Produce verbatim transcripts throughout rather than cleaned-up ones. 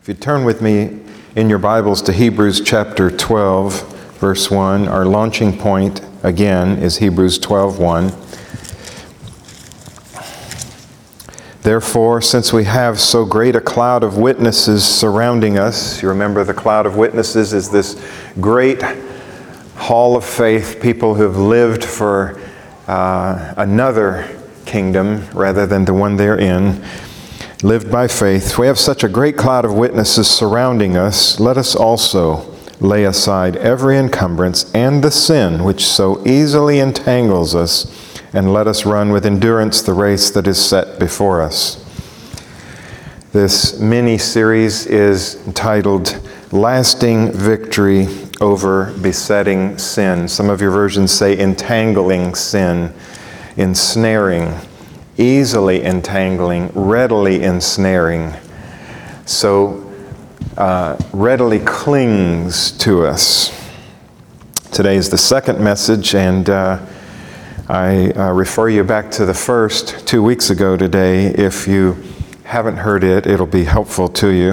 If you turn with me in your Bibles to Hebrews chapter twelve, verse one, our launching point again is Hebrews twelve one. Therefore, since we have so great a cloud of witnesses surrounding us, you remember the cloud of witnesses is this great hall of faith, people who've lived for uh, another kingdom rather than the one they're in, lived by faith. We have such a great cloud of witnesses surrounding us. Let us also lay aside every encumbrance and the sin which so easily entangles us, and let us run with endurance the race that is set before us. This mini-series is entitled Lasting Victory Over Besetting Sin. Some of your versions say entangling sin, ensnaring, easily entangling, readily ensnaring. So uh, readily clings to us. Today is the second message, and uh, I uh, refer you back to the first two weeks ago today. If you haven't heard it, it'll be helpful to you.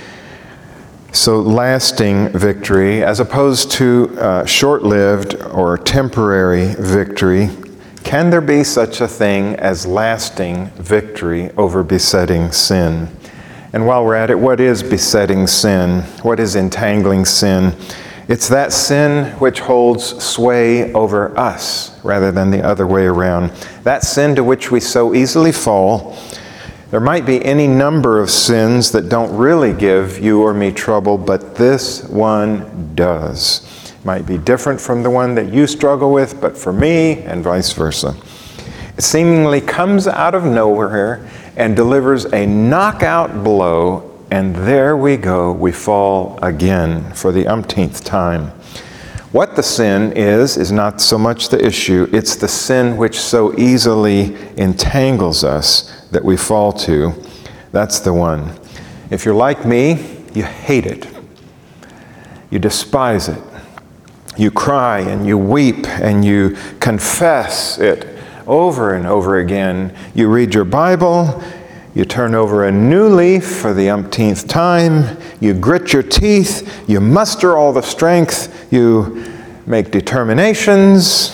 So lasting victory, as opposed to uh, short-lived or temporary victory. Can there be such a thing as lasting victory over besetting sin? And while we're at it, what is besetting sin? What is entangling sin? It's that sin which holds sway over us rather than the other way around. That sin to which we so easily fall. There might be any number of sins that don't really give you or me trouble, but this one does. Might be different from the one that you struggle with, but for me, and vice versa. It seemingly comes out of nowhere and delivers a knockout blow, and there we go, we fall again for the umpteenth time. What the sin is, is not so much the issue, it's the sin which so easily entangles us that we fall to. That's the one. If you're like me, you hate it. You despise it. You cry and you weep and you confess it over and over again. You read your Bible, you turn over a new leaf for the umpteenth time, you grit your teeth, you muster all the strength, you make determinations,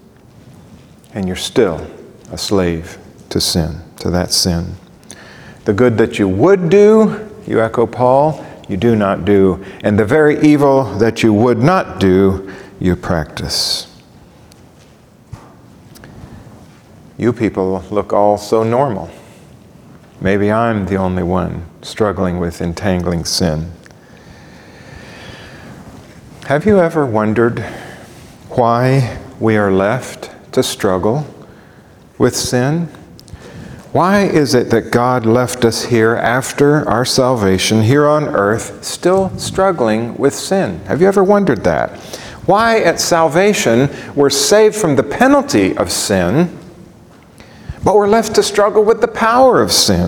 and you're still a slave to sin, to that sin. The good that you would do, you echo Paul, you do not do, and the very evil that you would not do, you practice. You people look all so normal. Maybe I'm the only one struggling with entangling sin. Have you ever wondered why we are left to struggle with sin? Why is it that God left us here after our salvation, here on earth, still struggling with sin? Have you ever wondered that? Why at salvation we're saved from the penalty of sin, but we're left to struggle with the power of sin?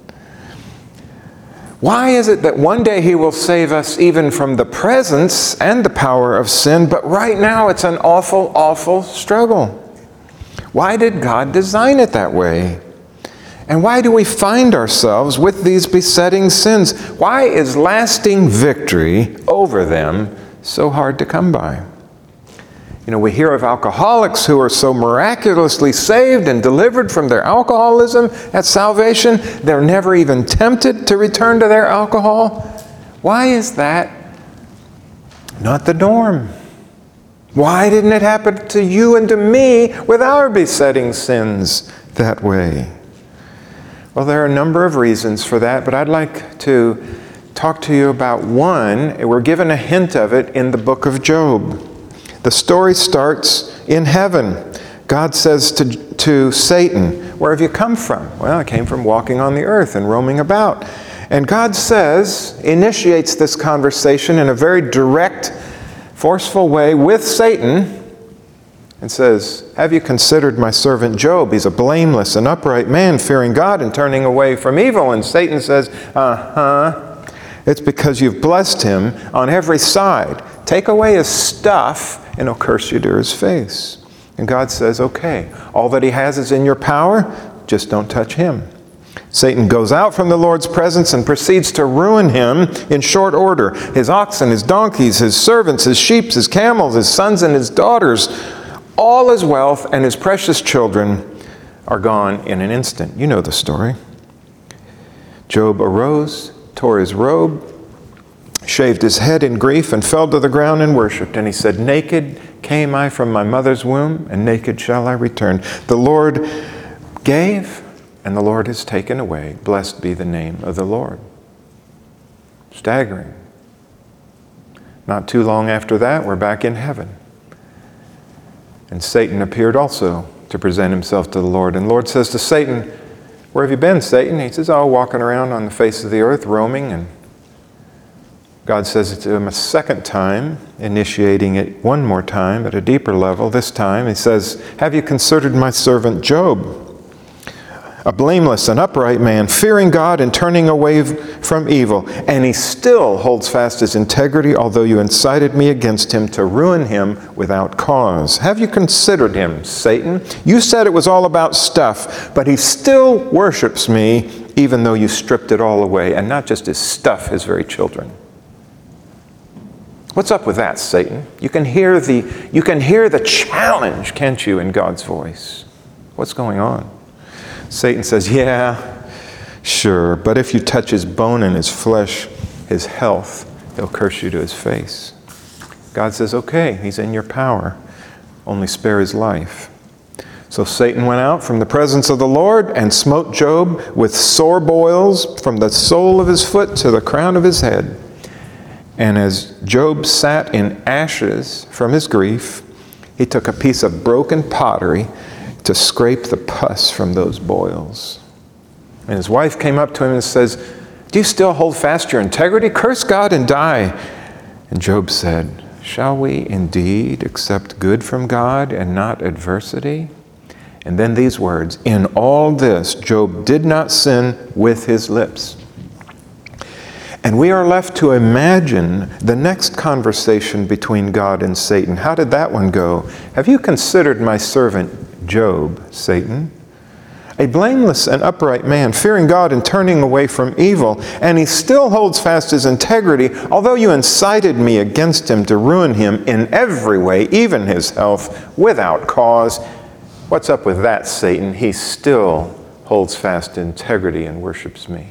Why is it that one day He will save us even from the presence and the power of sin, but right now it's an awful, awful struggle? Why did God design it that way? And why do we find ourselves with these besetting sins? Why is lasting victory over them so hard to come by? You know, we hear of alcoholics who are so miraculously saved and delivered from their alcoholism at salvation, they're never even tempted to return to their alcohol. Why is that not the norm? Why didn't it happen to you and to me with our besetting sins that way? Well, there are a number of reasons for that, but I'd like to talk to you about one. We're given a hint of it in the book of Job. The story starts in heaven. God says to, to Satan, "Where have you come from?" "Well, I came from walking on the earth and roaming about." And God says, initiates this conversation in a very direct, forceful way with Satan, and says, "Have you considered my servant Job? He's a blameless and upright man, fearing God and turning away from evil." And Satan says, "Uh-huh. It's because you've blessed him on every side. Take away his stuff, and he'll curse you to his face." And God says, "Okay, all that he has is in your power. Just don't touch him." Satan goes out from the Lord's presence and proceeds to ruin him in short order. His oxen, his donkeys, his servants, his sheep, his camels, his sons and his daughters, all his wealth and his precious children are gone in an instant. You know the story. Job arose, tore his robe, shaved his head in grief, and fell to the ground and worshipped. And he said, "Naked came I from my mother's womb, and naked shall I return. The Lord gave, and the Lord has taken away. Blessed be the name of the Lord." Staggering. Not too long after that, we're back in heaven. And Satan appeared also to present himself to the Lord. And the Lord says to Satan, "Where have you been, Satan?" He says, "Oh, walking around on the face of the earth, roaming." And God says it to him a second time, initiating it one more time at a deeper level. This time he says, "Have you considered my servant Job? A blameless and upright man, fearing God and turning away from evil. And he still holds fast his integrity, although you incited me against him to ruin him without cause. Have you considered him, Satan? You said it was all about stuff, but he still worships me, even though you stripped it all away. And not just his stuff, his very children." What's up with that, Satan? You can hear the, you can hear the challenge, can't you, in God's voice? What's going on? Satan says, "Yeah, sure, but if you touch his bone and his flesh, his health, he'll curse you to his face." God says, "Okay, he's in your power. Only spare his life." So Satan went out from the presence of the Lord and smote Job with sore boils from the sole of his foot to the crown of his head. And as Job sat in ashes from his grief, he took a piece of broken pottery to scrape the pus from those boils. And his wife came up to him and says, "Do you still hold fast your integrity? Curse God and die." And Job said, "Shall we indeed accept good from God and not adversity?" And then these words, "In all this, Job did not sin with his lips." And we are left to imagine the next conversation between God and Satan. How did that one go? "Have you considered my servant Job, Satan? A blameless and upright man, fearing God and turning away from evil, and he still holds fast his integrity, although you incited me against him to ruin him in every way, even his health, without cause." What's up with that, Satan? He still holds fast integrity and worships me.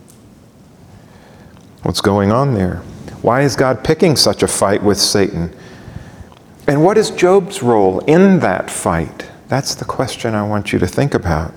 What's going on there? Why is God picking such a fight with Satan? And what is Job's role in that fight? That's the question I want you to think about.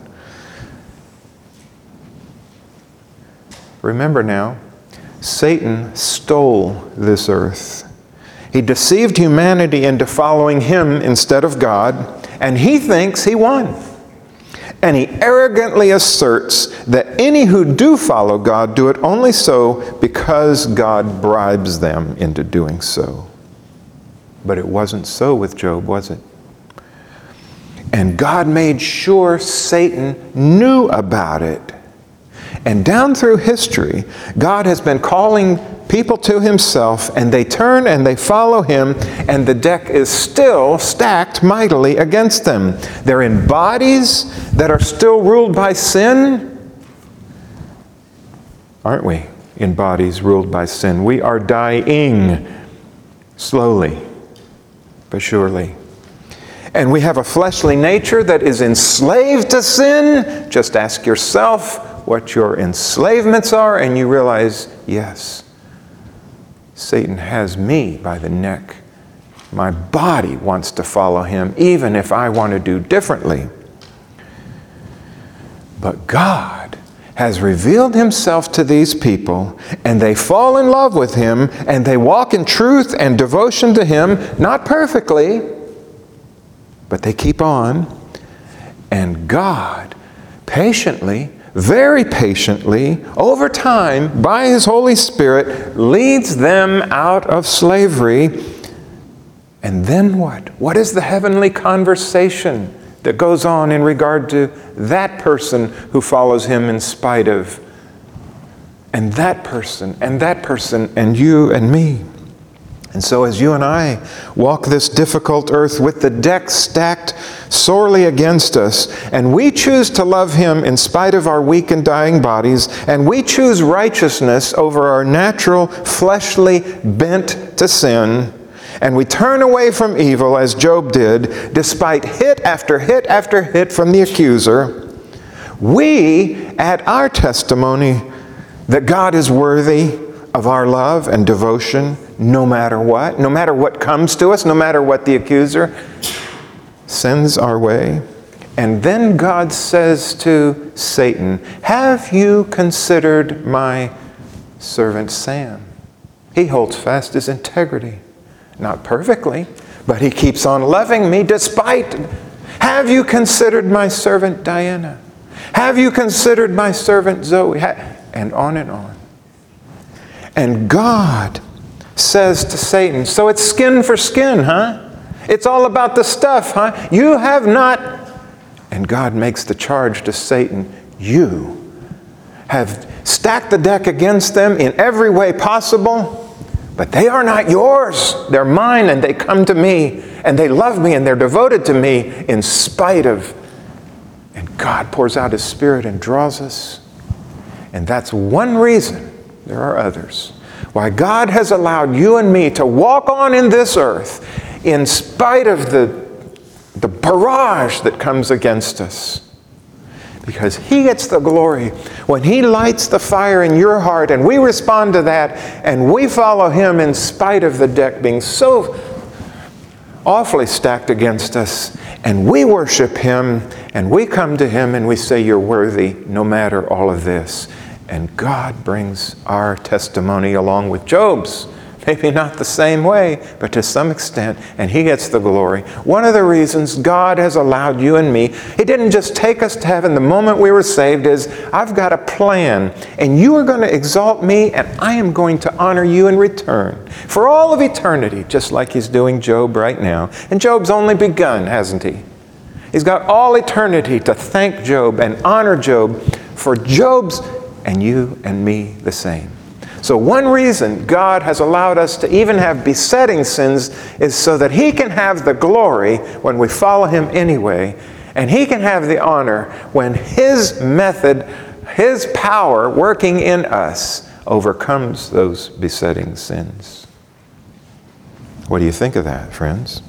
Remember now, Satan stole this earth. He deceived humanity into following him instead of God, and he thinks he won. And he arrogantly asserts that any who do follow God do it only so because God bribes them into doing so. But it wasn't so with Job, was it? And God made sure Satan knew about it. And down through history, God has been calling people to himself, and they turn and they follow him, and the deck is still stacked mightily against them. They're in bodies that are still ruled by sin. Aren't we? In bodies ruled by sin. We are dying slowly but surely. And we have a fleshly nature that is enslaved to sin. Just ask yourself what your enslavements are, and you realize, yes, Satan has me by the neck. My body wants to follow him, even if I want to do differently. But God has revealed himself to these people, and they fall in love with him, and they walk in truth and devotion to him, not perfectly, but they keep on. And God patiently, very patiently, over time, by his Holy Spirit, leads them out of slavery. And then what? What is the heavenly conversation that goes on in regard to that person who follows him in spite of, and that person, and that person, and you and me? And so as you and I walk this difficult earth with the deck stacked sorely against us, and we choose to love Him in spite of our weak and dying bodies, and we choose righteousness over our natural, fleshly bent to sin, and we turn away from evil as Job did, despite hit after hit after hit from the accuser, we add our testimony that God is worthy of our love and devotion no matter what, no matter what comes to us, no matter what the accuser sends our way. And then God says to Satan, have you considered my servant Sam? He holds fast his integrity. Not perfectly, but he keeps on loving me despite. Have you considered my servant Diana? Have you considered my servant Zoe? And on and on. And God says to Satan, so it's skin for skin, huh? It's all about the stuff, huh? You have not. And God makes the charge to Satan, you have stacked the deck against them in every way possible, but they are not yours. They're mine, and they come to me, and they love me, and they're devoted to me in spite of. And God pours out His Spirit and draws us. And that's one reason, there are others, why God has allowed you and me to walk on in this earth in spite of the, the barrage that comes against us. Because He gets the glory when He lights the fire in your heart, and we respond to that, and we follow Him in spite of the deck being so awfully stacked against us, and we worship Him, and we come to Him, and we say, you're worthy no matter all of this. And God brings our testimony along with Job's. Maybe not the same way, but to some extent, and He gets the glory. One of the reasons God has allowed you and me, He didn't just take us to heaven the moment we were saved, is I've got a plan, and you are going to exalt me, and I am going to honor you in return for all of eternity, just like He's doing Job right now. And Job's only begun, hasn't he? He's got all eternity to thank Job and honor Job for Job's, and you and me the same. So one reason God has allowed us to even have besetting sins is so that He can have the glory when we follow Him anyway, and He can have the honor when His method, His power working in us overcomes those besetting sins. What do you think of that, friends?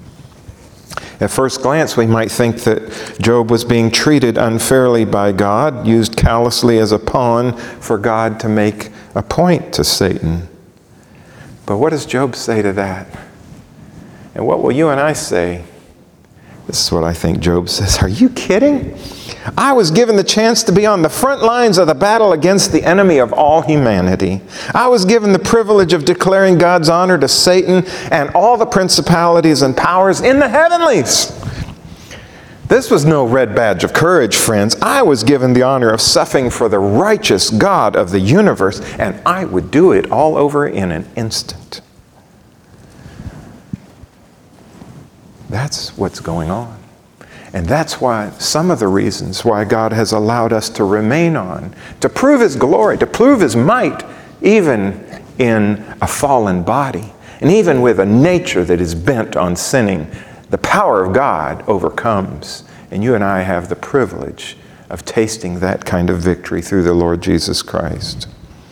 At first glance, we might think that Job was being treated unfairly by God, used callously as a pawn for God to make a point to Satan. But what does Job say to that? And what will you and I say? This is what I think Job says. Are you kidding? I was given the chance to be on the front lines of the battle against the enemy of all humanity. I was given the privilege of declaring God's honor to Satan and all the principalities and powers in the heavenlies. This was no red badge of courage, friends. I was given the honor of suffering for the righteous God of the universe, and I would do it all over in an instant. That's what's going on. And that's why, some of the reasons why God has allowed us to remain on, to prove His glory, to prove His might, even in a fallen body, and even with a nature that is bent on sinning. The power of God overcomes, and you and I have the privilege of tasting that kind of victory through the Lord Jesus Christ.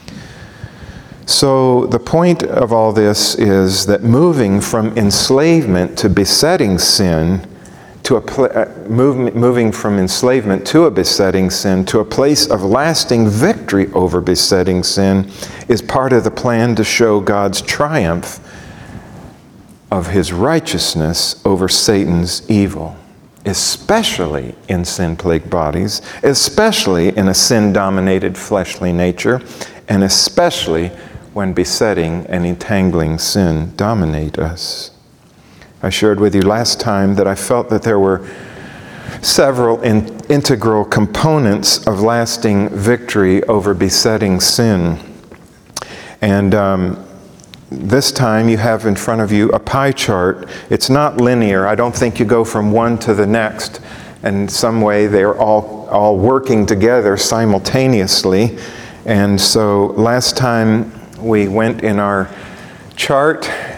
So the point of all this is that moving from enslavement to besetting sin, to a pl- uh, move, moving from enslavement to a besetting sin, to a place of lasting victory over besetting sin, is part of the plan to show God's triumph of His righteousness over Satan's evil, especially in sin-plagued bodies, especially in a sin-dominated fleshly nature, and especially when besetting and entangling sin dominate us. I shared with you last time that I felt that there were several in, integral components of lasting victory over besetting sin. And um, this time you have in front of you a pie chart. It's not linear. I don't think you go from one to the next. In some way they're all, all working together simultaneously. And so last time we went in our chart,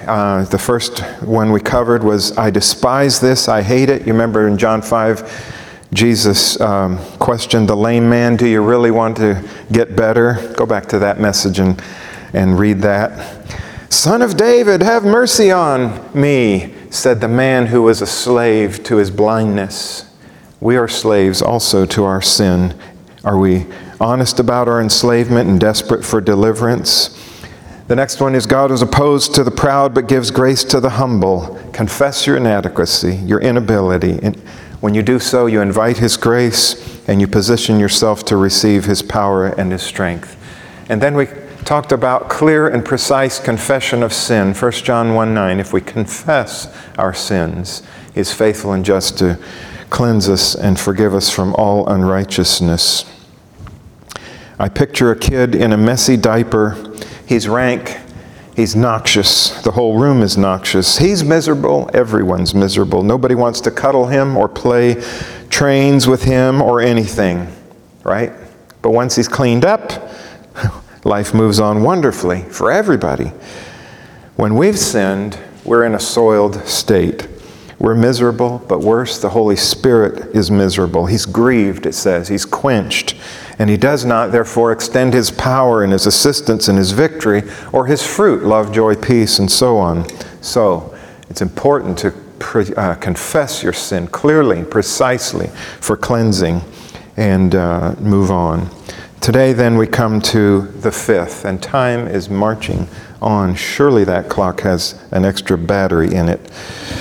Uh, the first one we covered was, I despise this, I hate it. You remember in John five, Jesus um, questioned the lame man, do you really want to get better? Go back to that message and, and read that. Son of David, have mercy on me, said the man who was a slave to his blindness. We are slaves also to our sin. Are we honest about our enslavement and desperate for deliverance? The next one is, God is opposed to the proud but gives grace to the humble. Confess your inadequacy, your inability. And when you do so, you invite His grace and you position yourself to receive His power and His strength. And then we talked about clear and precise confession of sin. First John one nine, if we confess our sins, He is faithful and just to cleanse us and forgive us from all unrighteousness. I picture a kid in a messy diaper. He's rank, he's noxious, the whole room is noxious. He's miserable, everyone's miserable. Nobody wants to cuddle him or play trains with him or anything, right? But once he's cleaned up, life moves on wonderfully for everybody. When we've sinned, we're in a soiled state. We're miserable, but worse, the Holy Spirit is miserable. He's grieved, it says. He's quenched. And He does not, therefore, extend His power and His assistance and His victory or His fruit, love, joy, peace, and so on. So, it's important to pre- uh, confess your sin clearly, precisely, for cleansing, and uh, move on. Today, then, we come to the fifth, and time is marching on. Surely that clock has an extra battery in it.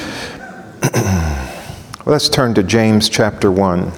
Let's turn to James chapter one.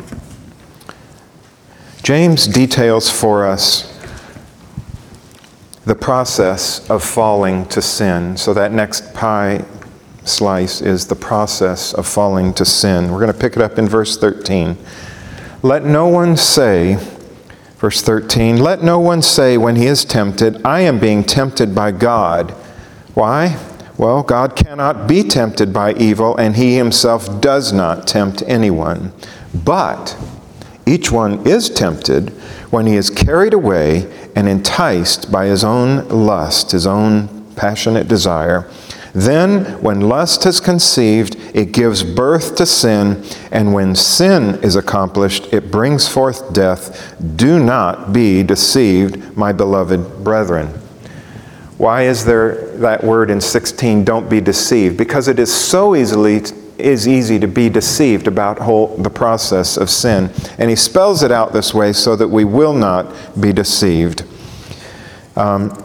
James details for us the process of falling to sin. So that next pie slice is the process of falling to sin. We're going to pick it up in verse thirteen. Let no one say, verse thirteen, let no one say when he is tempted, I am being tempted by God. Why? Well, God cannot be tempted by evil, and He Himself does not tempt anyone. But each one is tempted when he is carried away and enticed by his own lust, his own passionate desire. Then, when lust has conceived, it gives birth to sin, and when sin is accomplished, it brings forth death. Do not be deceived, my beloved brethren. Why is there that word in sixteen, don't be deceived? Because it is so easily is easy to be deceived about whole, the process of sin. And he spells it out this way so that we will not be deceived. Um,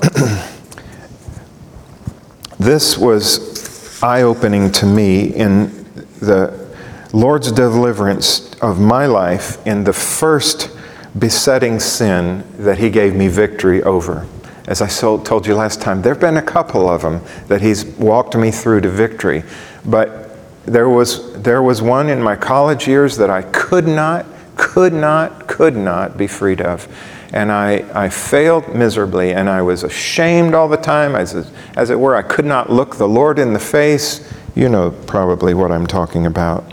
this was eye-opening to me in the Lord's deliverance of my life in the first besetting sin that He gave me victory over. As I told you last time, there have been a couple of them that He's walked me through to victory. But there was, there was one in my college years that I could not, could not, could not be freed of. And I, I failed miserably, and I was ashamed all the time. As, as it were, I could not look the Lord in the face. You know probably what I'm talking about.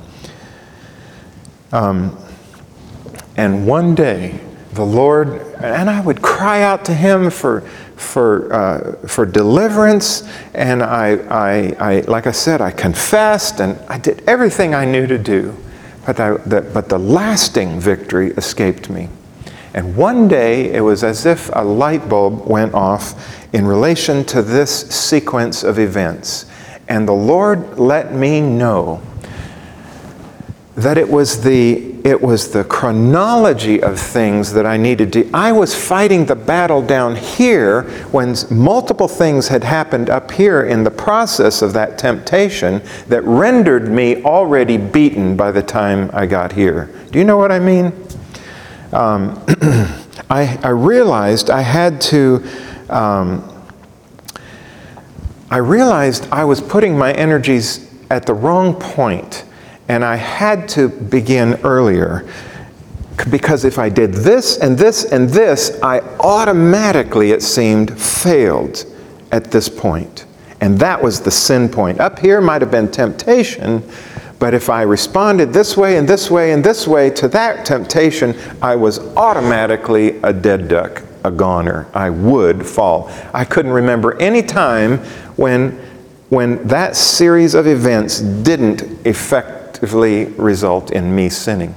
Um, and one day, the Lord, and I would cry out to Him for for uh, for deliverance, and I, I, I, like I said, I confessed, and I did everything I knew to do, but I, the, but the lasting victory escaped me. And one day, it was as if a light bulb went off in relation to this sequence of events, and the Lord let me know that it was the it was the chronology of things that I needed to. I was fighting the battle down here when multiple things had happened up here in the process of that temptation that rendered me already beaten by the time I got here. Do you know what I mean? Um, I, I realized I had to. Um, I realized I was putting my energies at the wrong point. And I had to begin earlier, because if I did this and this and this, I automatically, it seemed, failed at this point. And that was the sin point. Up here might have been temptation, but if I responded this way and this way and this way to that temptation, I was automatically a dead duck, a goner. I would fall. I couldn't remember any time when when that series of events didn't effectively result in me sinning.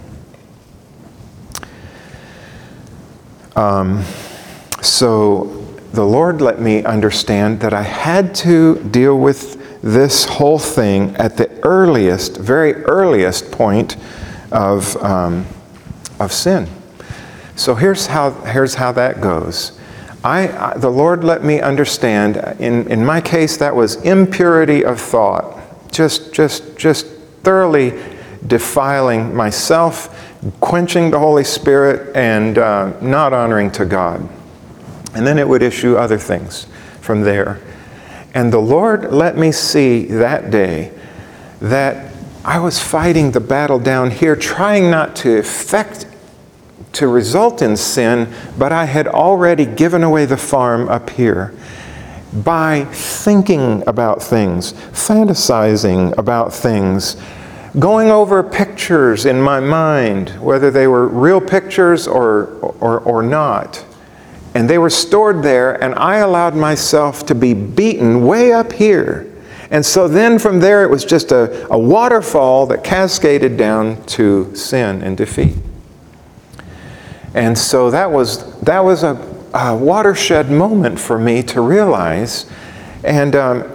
Um, so the Lord let me understand that I had to deal with this whole thing at the earliest, very earliest point of, um, of sin. So here's how, here's how that goes. I, I, the Lord let me understand, in, in my case, that was impurity of thought, just, just, just thoroughly defiling myself, quenching the Holy Spirit, and uh, not honoring to God. And then it would issue other things from there. And the Lord let me see that day that I was fighting the battle down here, trying not to affect to result in sin, but I had already given away the farm up here by thinking about things, fantasizing about things, going over pictures in my mind, whether they were real pictures or, or, or not. And they were stored there, and I allowed myself to be beaten way up here. And so then from there it was just a, a waterfall that cascaded down to sin and defeat. And so that was, that was a, a watershed moment for me to realize. And um,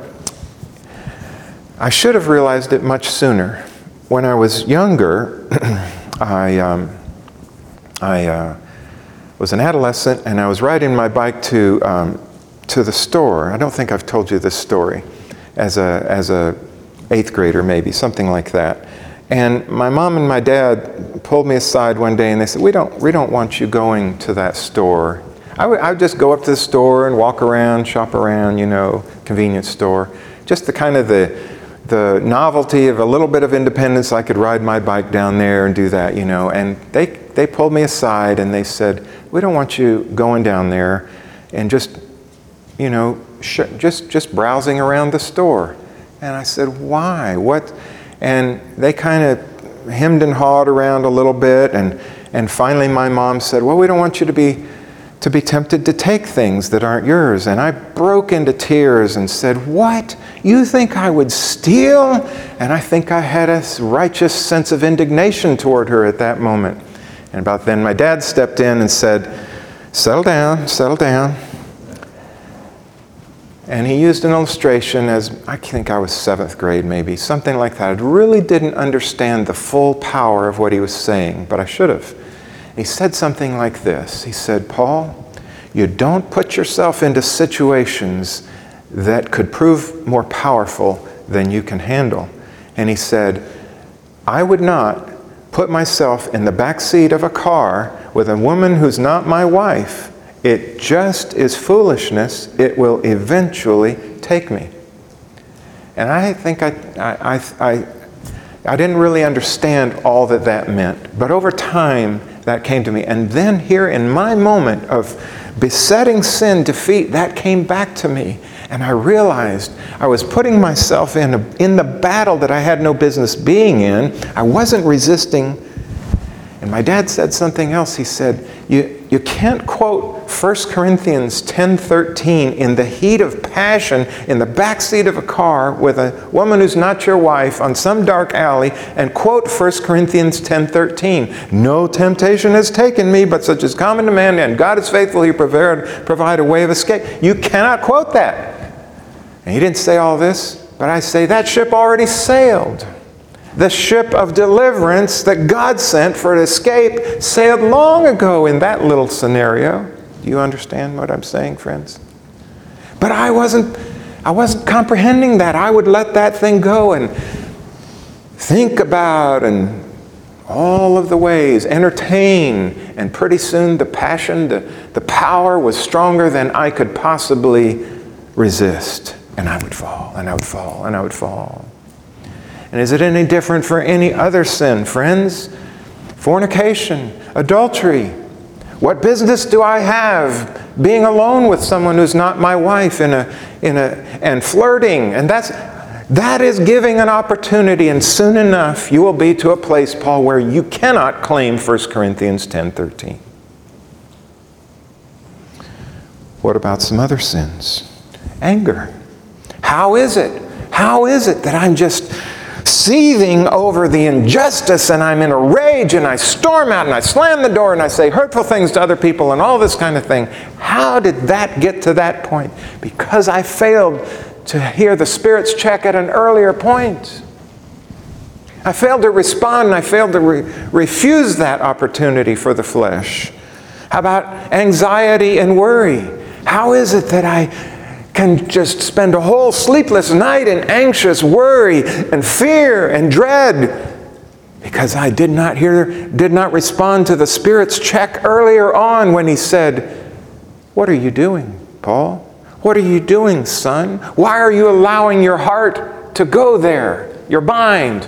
I should have realized it much sooner. When I was younger, I, um, I uh, was an adolescent, and I was riding my bike to, um, to the store. I don't think I've told you this story. As a, as a eighth grader, maybe, something like that. And my mom and my dad pulled me aside one day and they said, we don't, we don't want you going to that store. I would, I would just go up to the store and walk around, shop around, you know, convenience store. Just the kind of the, the novelty of a little bit of independence. I could ride my bike down there and do that, you know. And they, they pulled me aside and they said, we don't want you going down there and just, you know, sh just, just browsing around the store. And I said, why? What? And they kind of hemmed and hawed around a little bit, and, and finally my mom said, well, we don't want you to be, to be tempted to take things that aren't yours. And I broke into tears and said, what? You think I would steal? And I think I had a righteous sense of indignation toward her at that moment. And about then my dad stepped in and said, settle down, settle down. And he used an illustration as, I think I was seventh grade maybe, something like that. I really didn't understand the full power of what he was saying, but I should have. He said something like this. He said, Paul, you don't put yourself into situations that could prove more powerful than you can handle. And he said, I would not put myself in the back seat of a car with a woman who's not my wife. It just is foolishness. It will eventually take me. And I think I, I, I, I, I didn't really understand all that that meant. But over time, that came to me. And then here in my moment of besetting sin, defeat, that came back to me. And I realized I was putting myself in, a, in the battle that I had no business being in. I wasn't resisting. And my dad said something else. He said, you, you can't quote First Corinthians ten thirteen in the heat of passion in the backseat of a car with a woman who's not your wife on some dark alley and quote First Corinthians ten thirteen. No temptation has taken me, but such is common to man, and God is faithful. He prepared, provide a way of escape. You cannot quote that. And he didn't say all this, but I say that ship already sailed. The ship of deliverance that God sent for escape sailed long ago in that little scenario. Do you understand what I'm saying, friends? But I wasn't, I wasn't comprehending that. I would let that thing go and think about and all of the ways, entertain, and pretty soon the passion, the, the power was stronger than I could possibly resist. And I would fall, and I would fall, and I would fall. And is it any different for any other sin, friends? Fornication, adultery. What business do I have being alone with someone who's not my wife in a, in a, and flirting? And that's, that is giving an opportunity, and soon enough you will be to a place, Paul, where you cannot claim First Corinthians ten thirteen. What about some other sins? Anger. How is it? How is it that I'm just seething over the injustice and I'm in a rage and I storm out and I slam the door and I say hurtful things to other people and all this kind of thing? How did that get to that point? Because I failed to hear the Spirit's check at an earlier point. I failed to respond and I failed to re- refuse that opportunity for the flesh. How about anxiety and worry? How is it that I can just spend a whole sleepless night in anxious worry and fear and dread? Because I did not hear, did not respond to the Spirit's check earlier on when He said, "What are you doing, Paul? What are you doing, son? Why are you allowing your heart to go there, your mind?"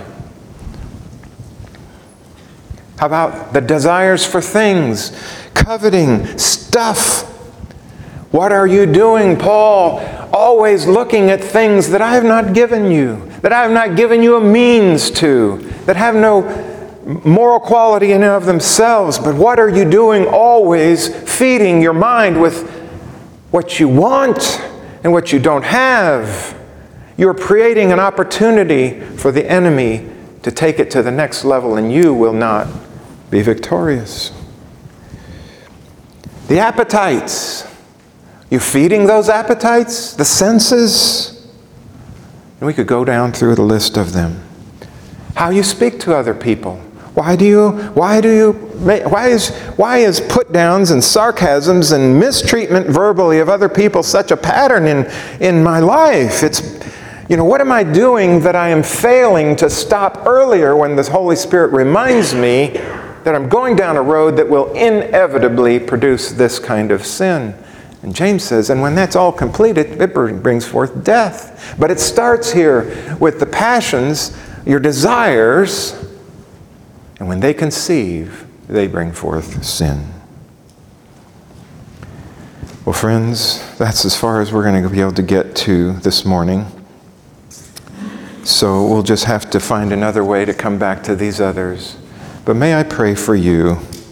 How about the desires for things, coveting, stuff? What are you doing, Paul? Always looking at things that I have not given you, that I have not given you a means to, that have no moral quality in and of themselves. But what are you doing always feeding your mind with what you want and what you don't have? You're creating an opportunity for the enemy to take it to the next level, and you will not be victorious. The appetites. You feeding those appetites? The senses? And we could go down through the list of them. How you speak to other people. Why do you, why do you, why is, why is put downs and sarcasms and mistreatment verbally of other people such a pattern in, in my life? It's, you know, what am I doing that I am failing to stop earlier when the Holy Spirit reminds me that I'm going down a road that will inevitably produce this kind of sin? And James says, and when that's all completed, it brings forth death. But it starts here with the passions, your desires, and when they conceive, they bring forth sin. Well, friends, that's as far as we're going to be able to get to this morning. So we'll just have to find another way to come back to these others. But may I pray for you.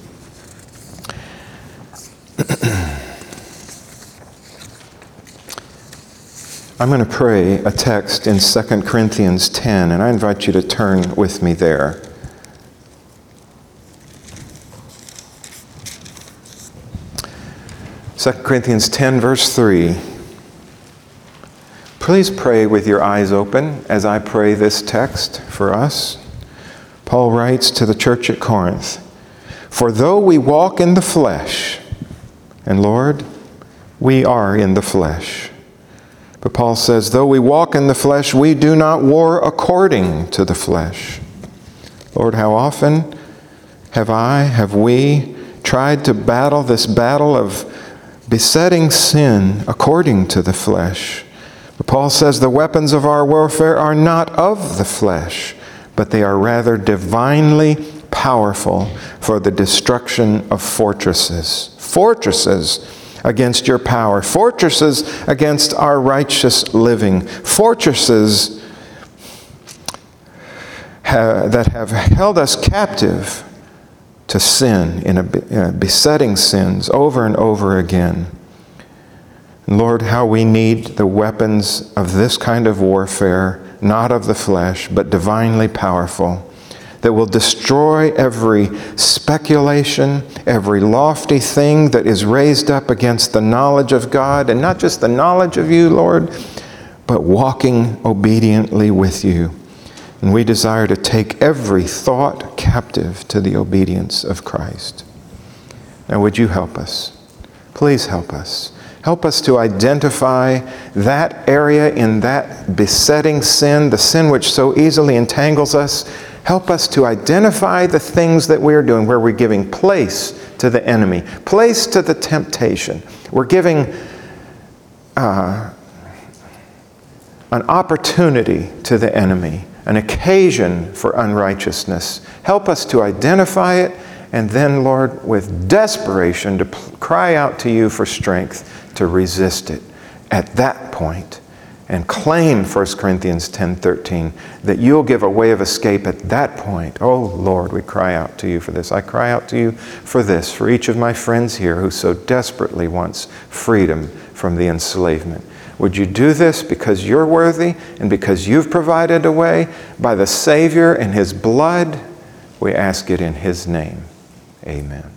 I'm going to pray a text in Second Corinthians ten, and I invite you to turn with me there. Second Corinthians ten, verse three. Please pray with your eyes open as I pray this text for us. Paul writes to the church at Corinth, "For though we walk in the flesh," and Lord, we are in the flesh. But Paul says, "Though we walk in the flesh, we do not war according to the flesh." Lord, how often have I, have we tried to battle this battle of besetting sin according to the flesh? But Paul says the weapons of our warfare are not of the flesh, but they are rather divinely powerful for the destruction of fortresses. Fortresses against your power. Fortresses against our righteous living. Fortresses ha- that have held us captive to sin, in, a, in a besetting sins over and over again. And Lord, how we need the weapons of this kind of warfare, not of the flesh, but divinely powerful, that will destroy every speculation, every lofty thing that is raised up against the knowledge of God, and not just the knowledge of you, Lord, but walking obediently with you. And we desire to take every thought captive to the obedience of Christ. Now, would you help us? Please help us. Help us to identify that area in that besetting sin, the sin which so easily entangles us. Help us to identify the things that we're doing where we're giving place to the enemy, place to the temptation. We're giving uh, an opportunity to the enemy, an occasion for unrighteousness. Help us to identify it, and then, Lord, with desperation, to cry out to you for strength to resist it at that point, and claim First Corinthians ten thirteen, that you'll give a way of escape at that point. Oh, Lord, we cry out to you for this. I cry out to you for this, for each of my friends here who so desperately wants freedom from the enslavement. Would you do this because you're worthy and because you've provided a way by the Savior and His blood? We ask it in His name. Amen.